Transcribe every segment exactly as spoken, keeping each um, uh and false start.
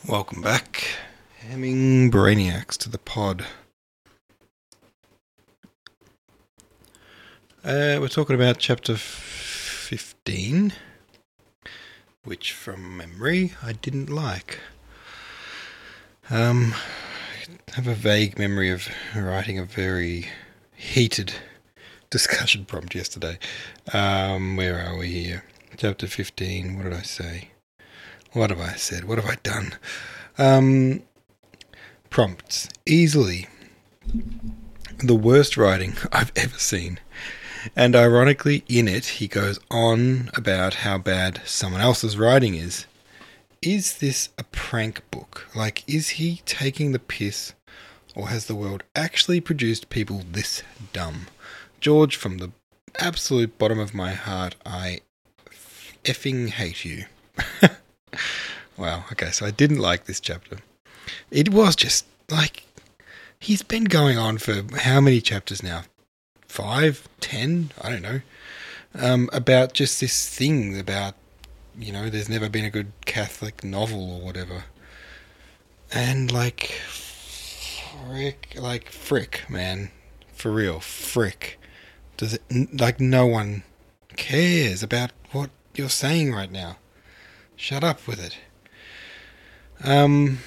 Welcome back, Hemming Brainiacs, to the pod. Uh, we're talking about chapter fifteen, which from memory I didn't like. Um, I have a vague memory of writing a very heated discussion prompt yesterday. Um, where are we here? Chapter fifteen, what did I say? What have I said? What have I done? Um, prompts. Easily the worst writing I've ever seen. And ironically, in it, he goes on about how bad someone else's writing is. Is this a prank book? Like, is he taking the piss? Or has the world actually produced people this dumb? George, from the absolute bottom of my heart, I effing hate you. Wow, okay, so I didn't like this chapter. It was just, like, he's been going on for how many chapters now? Five? Ten? I don't know. Um, about just this thing about, you know, there's never been a good Catholic novel or whatever. And, like, frick, like, frick, man. For real, frick. Does it, like, no one cares about what you're saying right now. Shut up with it. Um,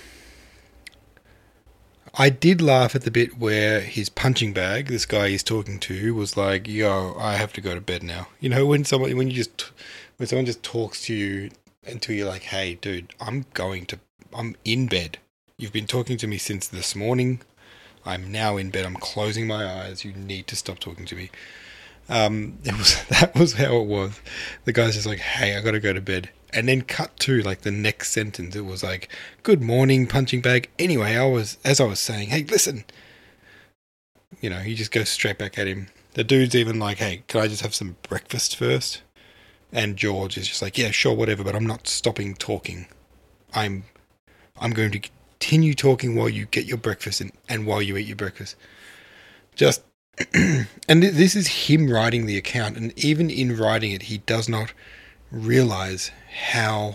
I did laugh at the bit where his punching bag, this guy he's talking to, was like, "Yo, I have to go to bed now." You know, when someone, when you just, when someone just talks to you until you're like, "Hey, dude, I'm going to, I'm in bed. You've been talking to me since this morning. I'm now in bed. I'm closing my eyes. You need to stop talking to me." Um, it was that was how it was. The guy's just like, "Hey, I got to go to bed." And then cut to, like, the next sentence. It was like, "Good morning, punching bag. Anyway, I was, as I was saying, hey, listen." You know, he just goes straight back at him. The dude's even like, "Hey, can I just have some breakfast first?" And George is just like, "Yeah, sure, whatever, but I'm not stopping talking. I'm, I'm going to continue talking while you get your breakfast and, and while you eat your breakfast." Just, and this is him writing the account. And even in writing it, he does not realize how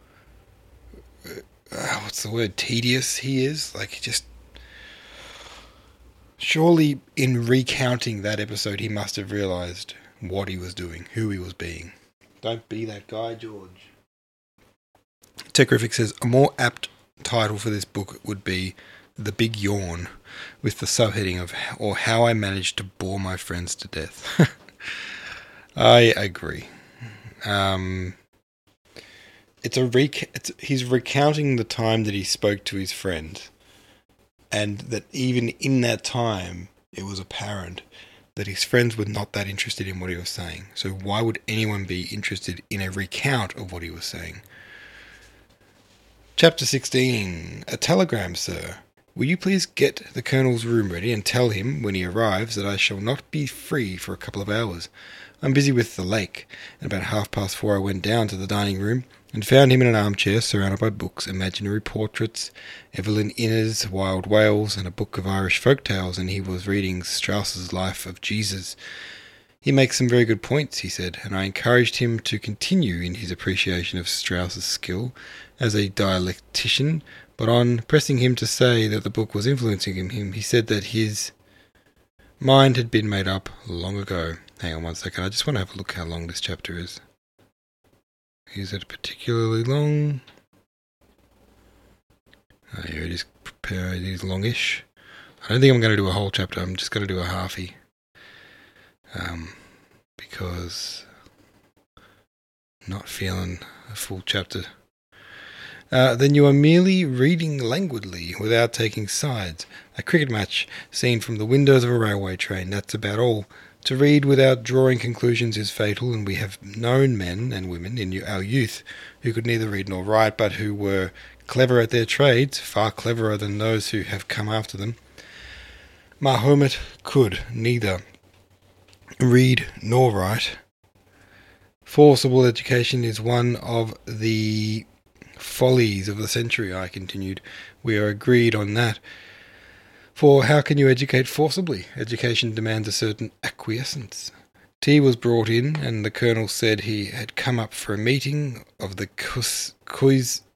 uh, what's the word tedious he is. Like, just surely in recounting that episode he must have realized what he was doing, who he was being. Don't be that guy, George. Techrific says a more apt title for this book would be The Big Yawn, with the subheading of "or how I managed to bore my friends to death." I agree. Um, it's a rec- it's, he's recounting the time that he spoke to his friend, and that even in that time, it was apparent that his friends were not that interested in what he was saying. So why would anyone be interested in a recount of what he was saying? Chapter sixteen. A telegram, sir. Will you please get the Colonel's room ready and tell him, when he arrives, that I shall not be free for a couple of hours. I'm busy with the lake, and about half past four I went down to the dining room and found him in an armchair surrounded by books, imaginary portraits, Evelyn Inner's Wild Wales, and a book of Irish folk tales, and he was reading Strauss's Life of Jesus. "He makes some very good points," he said, and I encouraged him to continue in his appreciation of Strauss's skill as a dialectician, but on pressing him to say that the book was influencing him, he said that his mind had been made up long ago. Hang on one second, I just want to have a look how long this chapter is. Is it particularly long? Oh, here it is. It is longish. I don't think I'm going to do a whole chapter. I'm just going to do a halfie. Um, because I'm not feeling a full chapter. Uh, then you are merely reading languidly without taking sides. A cricket match seen from the windows of a railway train. That's about all. To read without drawing conclusions is fatal, and we have known men and women in our youth who could neither read nor write, but who were clever at their trades, far cleverer than those who have come after them. Mahomet could neither read nor write. Forcible education is one of the follies of the century, I continued. We are agreed on that. For how can you educate forcibly? Education demands a certain acquiescence. Tea was brought in, and the Colonel said he had come up for a meeting of the Quiz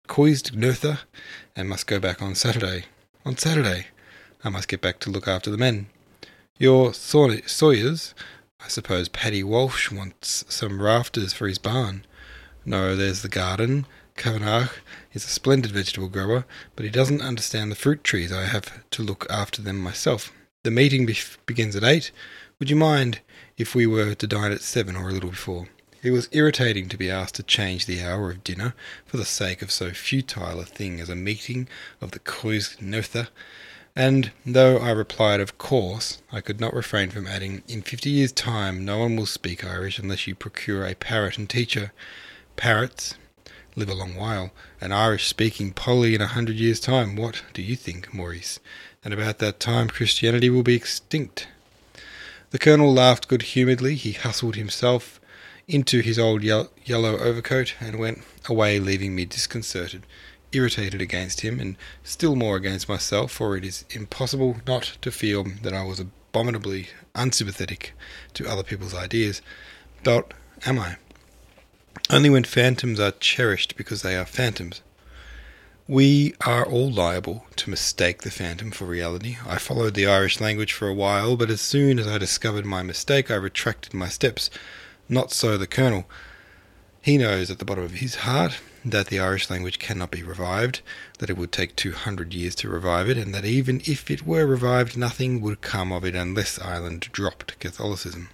Koisgnutha and must go back on Saturday. On Saturday, I must get back to look after the men. Your Saw- Sawyers, I suppose Paddy Walsh wants some rafters for his barn. No, there's the garden. Kavanagh is a splendid vegetable grower, but he doesn't understand the fruit trees. I have to look after them myself. The meeting be- begins at eight. Would you mind if we were to dine at seven or a little before? It was irritating to be asked to change the hour of dinner for the sake of so futile a thing as a meeting of the Koisgnutha, and though I replied of course, I could not refrain from adding, in fifty years' time no one will speak Irish unless you procure a parrot and teacher. Parrots live a long while. An Irish-speaking Polly in a hundred years' time. What do you think, Maurice? And about that time Christianity will be extinct. The Colonel laughed good-humouredly. He hustled himself into his old ye- yellow overcoat and went away, leaving me disconcerted, irritated against him, and still more against myself, for it is impossible not to feel that I was abominably unsympathetic to other people's ideas. But am I? Only when phantoms are cherished because they are phantoms. We are all liable to mistake the phantom for reality. I followed the Irish language for a while, but as soon as I discovered my mistake, I retracted my steps. Not so the Colonel. He knows at the bottom of his heart that the Irish language cannot be revived, that it would take two hundred years to revive it, and that even if it were revived, nothing would come of it unless Ireland dropped Catholicism.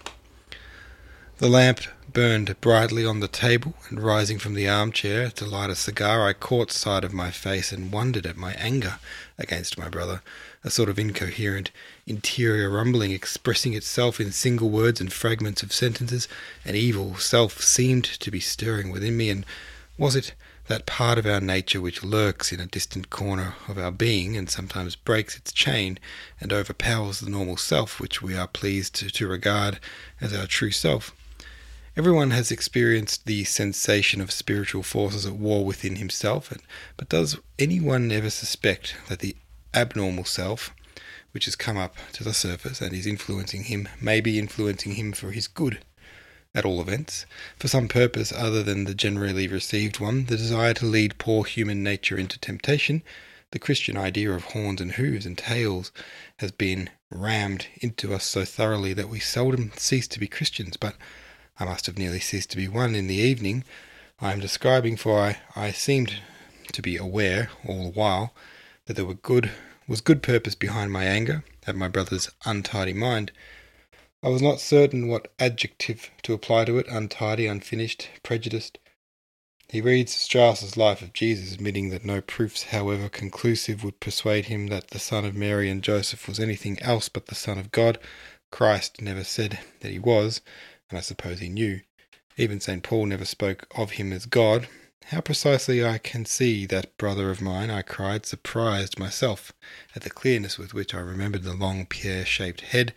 The lamp burned brightly on the table, and rising from the armchair to light a cigar, I caught sight of my face and wondered at my anger against my brother, a sort of incoherent interior rumbling expressing itself in single words and fragments of sentences. An evil self seemed to be stirring within me, and was it that part of our nature which lurks in a distant corner of our being and sometimes breaks its chain and overpowers the normal self which we are pleased to, to regard as our true self? Everyone has experienced the sensation of spiritual forces at war within himself, but does anyone ever suspect that the abnormal self, which has come up to the surface and is influencing him, may be influencing him for his good? At all events, for some purpose other than the generally received one, the desire to lead poor human nature into temptation. The Christian idea of horns and hooves and tails has been rammed into us so thoroughly that we seldom cease to be Christians, but I must have nearly ceased to be one in the evening I am describing, for I, I seemed to be aware all the while that there were good, was good purpose behind my anger at my brother's untidy mind. I was not certain what adjective to apply to it: untidy, unfinished, prejudiced. He reads Strauss's Life of Jesus, admitting that no proofs, however conclusive, would persuade him that the Son of Mary and Joseph was anything else but the Son of God. Christ never said that he was, and I suppose he knew. Even Saint Paul never spoke of him as God. How precisely I can see that brother of mine, I cried, surprised myself at the clearness with which I remembered the long pear-shaped head,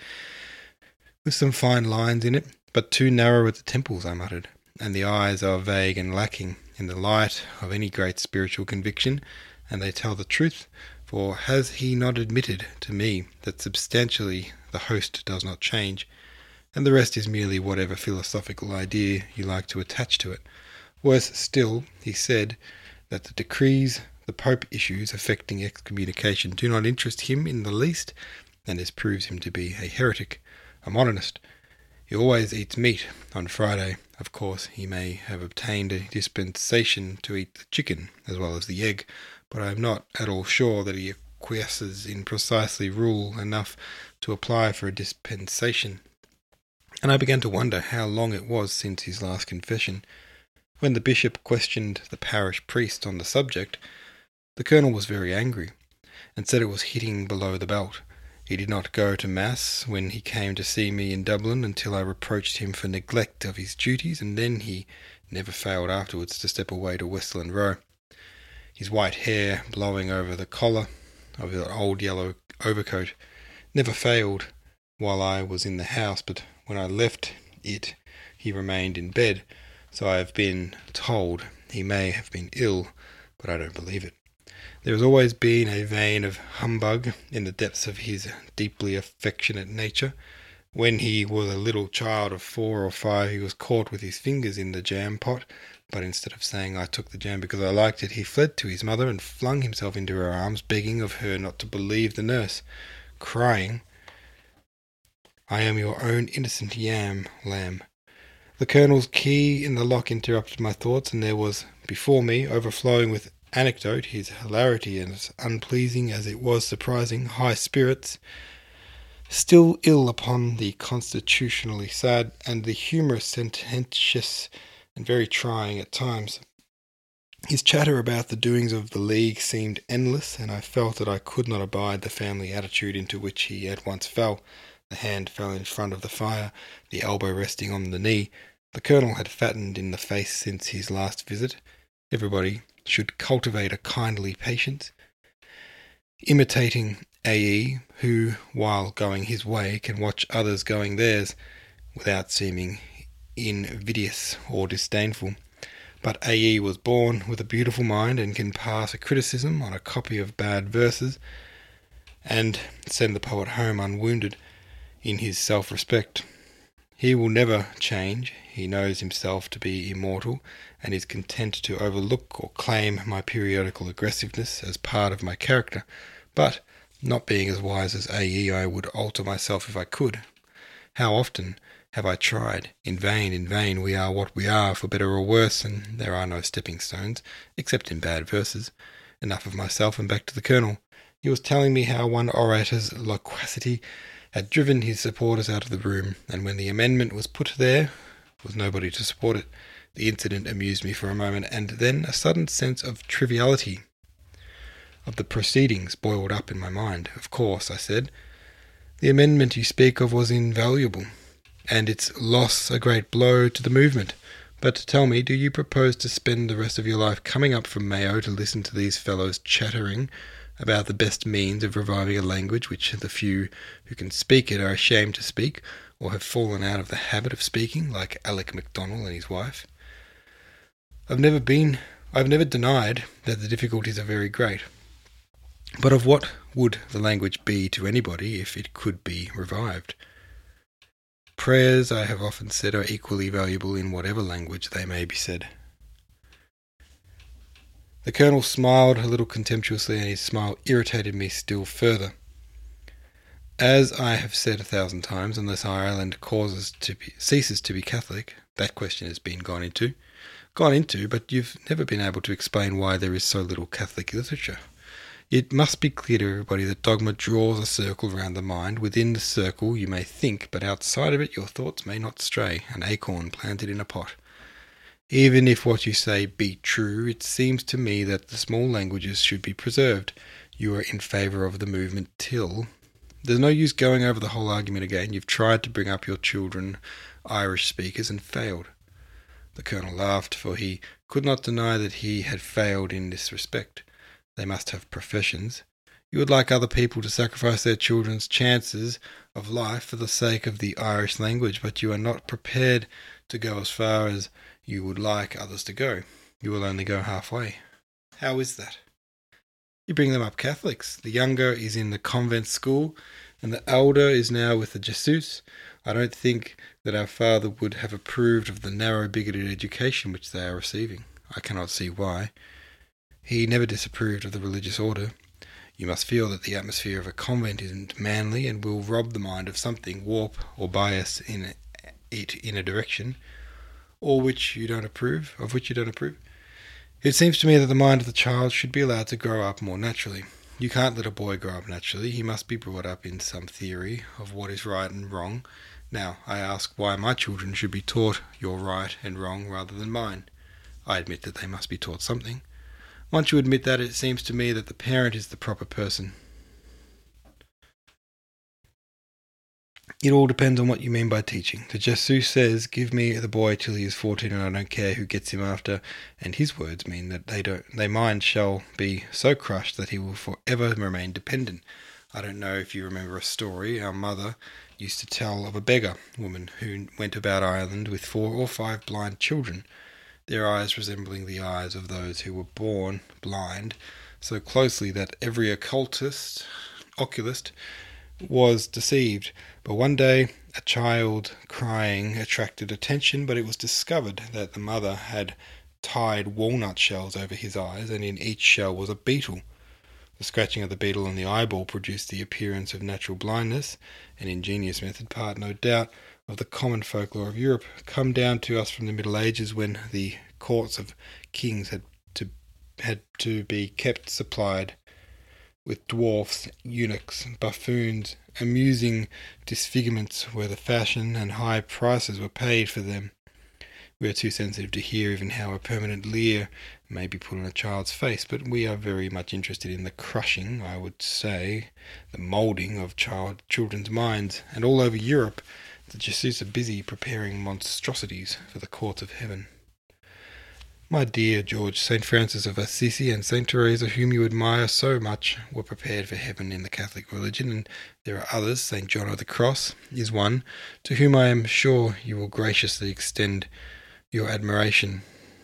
with some fine lines in it, but too narrow at the temples, I muttered, and the eyes are vague and lacking in the light of any great spiritual conviction, and they tell the truth, for has he not admitted to me that substantially the host does not change, and the rest is merely whatever philosophical idea you like to attach to it? Worse still, he said that the decrees the Pope issues affecting excommunication do not interest him in the least, and this proves him to be a heretic, a modernist. He always eats meat on Friday. Of course, he may have obtained a dispensation to eat the chicken as well as the egg, but I am not at all sure that he acquiesces in precisely rule enough to apply for a dispensation. And I began to wonder how long it was since his last confession. When the bishop questioned the parish priest on the subject, the colonel was very angry, and said it was hitting below the belt. He did not go to Mass when he came to see me in Dublin until I reproached him for neglect of his duties, and then he never failed afterwards to step away to Westland Row, his white hair blowing over the collar of his old yellow overcoat. Never failed while I was in the house, but when I left it he remained in bed, so I have been told. He may have been ill, but I don't believe it. There has always been a vein of humbug in the depths of his deeply affectionate nature, When he was a little child of four or five, he was caught with his fingers in the jam pot, but instead of saying, "I took the jam because I liked it," he fled to his mother and flung himself into her arms, begging of her not to believe the nurse, crying, "I am your own innocent yam, lamb." The Colonel's key in the lock interrupted my thoughts, and there was before me, overflowing with anecdote, his hilarity, and as unpleasing as it was surprising, high spirits, still ill upon the constitutionally sad, and the humorous, sententious, and very trying at times. His chatter about the doings of the League seemed endless, and I felt that I could not abide the family attitude into which he at once fell. The hand fell in front of the fire, the elbow resting on the knee. The Colonel had fattened in the face since his last visit. Everybody should cultivate a kindly patience, imitating A E, who, while going his way, can watch others going theirs, without seeming invidious or disdainful. But A E was born with a beautiful mind, and can pass a criticism on a copy of bad verses, and send the poet home unwounded in his self-respect. He will never change. He knows himself to be immortal, and is content to overlook or claim my periodical aggressiveness as part of my character. But, not being as wise as A E, I would alter myself if I could. How often have I tried? In vain, in vain. We are what we are, for better or worse, and there are no stepping stones, except in bad verses. Enough of myself, and back to the Colonel. He was telling me how one orator's loquacity had driven his supporters out of the room, and when the amendment was put there, was nobody to support it. The incident amused me for a moment, and then a sudden sense of triviality of the proceedings boiled up in my mind. "Of course," I said, "the amendment you speak of was invaluable, and its loss a great blow to the movement. But tell me, do you propose to spend the rest of your life coming up from Mayo to listen to these fellows chattering about the best means of reviving a language which the few who can speak it are ashamed to speak, or have fallen out of the habit of speaking, like Alec MacDonald and his wife? I've never been, I've never denied that the difficulties are very great. But of what would the language be to anybody if it could be revived? Prayers, I have often said, are equally valuable in whatever language they may be said." The Colonel smiled a little contemptuously, and his smile irritated me still further. "As I have said a thousand times, unless Ireland causes to be, ceases to be Catholic, that question has been gone into. Gone into, but you've never been able to explain why there is so little Catholic literature. It must be clear to everybody that dogma draws a circle round the mind. Within the circle you may think, but outside of it your thoughts may not stray, an acorn planted in a pot. Even if what you say be true, it seems to me that the small languages should be preserved. You are in favour of the movement till... There's no use going over the whole argument again. You've tried to bring up your children Irish speakers and failed." The Colonel laughed, for he could not deny that he had failed in this respect. They must have professions. You would like other people to sacrifice their children's chances of life for the sake of the Irish language, but you are not prepared to go as far as you would like others to go. You will only go halfway. How is that? You bring them up Catholics. The younger is in the convent school, and the elder is now with the Jesus. I don't think that our father would have approved of the narrow, bigoted education which they are receiving. I cannot see why. He never disapproved of the religious order. You must feel that the atmosphere of a convent isn't manly, and will rob the mind of something, warp or bias in it in a direction, or which you don't approve, of which you don't approve. It seems to me that the mind of the child should be allowed to grow up more naturally. You can't let a boy grow up naturally. He must be brought up in some theory of what is right and wrong. Now, I ask why my children should be taught your right and wrong rather than mine. I admit that they must be taught something. Once you admit that, it seems to me that the parent is the proper person. It all depends on what you mean by teaching. The Jesus says, "Give me the boy till he is fourteen, and I don't care who gets him after," and his words mean that they don't, their mind shall be so crushed that he will forever remain dependent. I don't know if you remember a story our mother used to tell of a beggar woman who went about Ireland with four or five blind children, their eyes resembling the eyes of those who were born blind, so closely that every occultist, oculist was deceived. But one day A child crying attracted attention, but it was discovered that the mother had tied walnut shells over his eyes, and in each shell was a beetle. The scratching of the beetle on the eyeball produced the appearance of natural blindness, an ingenious method, part no doubt of the common folklore of Europe, come down to us from the Middle Ages, when the courts of kings had to had to be kept supplied with dwarfs, eunuchs, buffoons. Amusing disfigurements were the fashion, and high prices were paid for them. We are too sensitive to hear even how a permanent leer may be put on a child's face, but we are very much interested in the crushing, I would say, the moulding of child children's minds, and all over Europe the Jesuits are busy preparing monstrosities for the courts of heaven. My dear George, Saint Francis of Assisi and Saint Teresa, whom you admire so much, were prepared for heaven in the Catholic religion, and there are others. Saint John of the Cross is one, to whom I am sure you will graciously extend your admiration.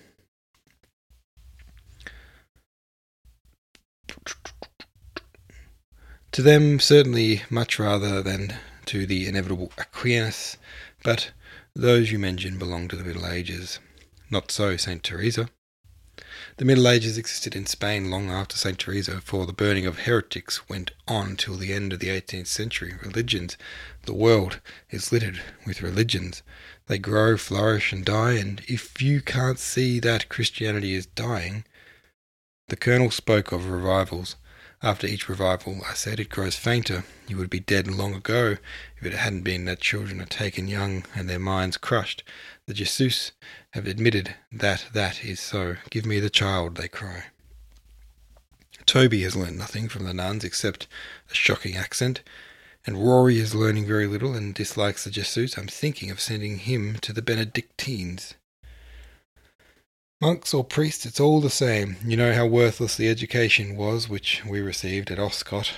To them, certainly, much rather than to the inevitable Aquinas, but those you mention belong to the Middle Ages. Not so Saint Teresa. The Middle Ages existed in Spain long after Saint Teresa, for the burning of heretics went on till the end of the eighteenth century. Religions, the world is littered with religions. They grow, flourish, and die, and if you can't see that Christianity is dying... The Colonel spoke of revivals. After each revival, I said, it grows fainter. You would be dead long ago if it hadn't been that children are taken young and their minds crushed. The Jesuits have admitted that that is so. Give me the child, they cry. Toby has learnt nothing from the nuns except a shocking accent, and Rory is learning very little and dislikes the Jesuits. I'm thinking of sending him to the Benedictines. Monks or priests, it's all the same. You know how worthless the education was which we received at Oscott.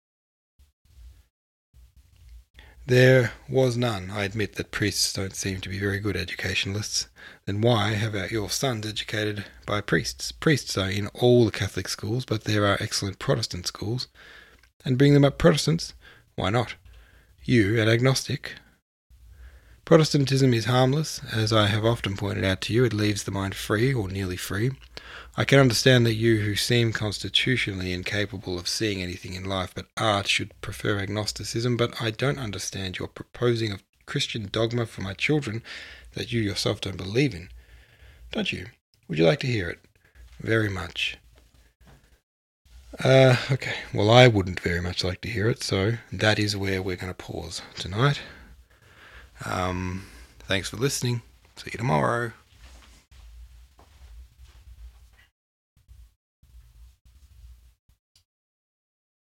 There was none. I admit that priests don't seem to be very good educationalists. Then why have your sons educated by priests? Priests are in all the Catholic schools, but there are excellent Protestant schools. And bring them up Protestants? Why not? You, an agnostic? Protestantism is harmless. As I have often pointed out to you, it leaves the mind free, or nearly free. I can understand that you, who seem constitutionally incapable of seeing anything in life but art, should prefer agnosticism, but I don't understand your proposing of Christian dogma for my children that you yourself don't believe in. Don't you? Would you like to hear it? Very much. Uh, okay, well, I wouldn't very much like to hear it, so that is where we're going to pause tonight. Um, thanks for listening. See you tomorrow.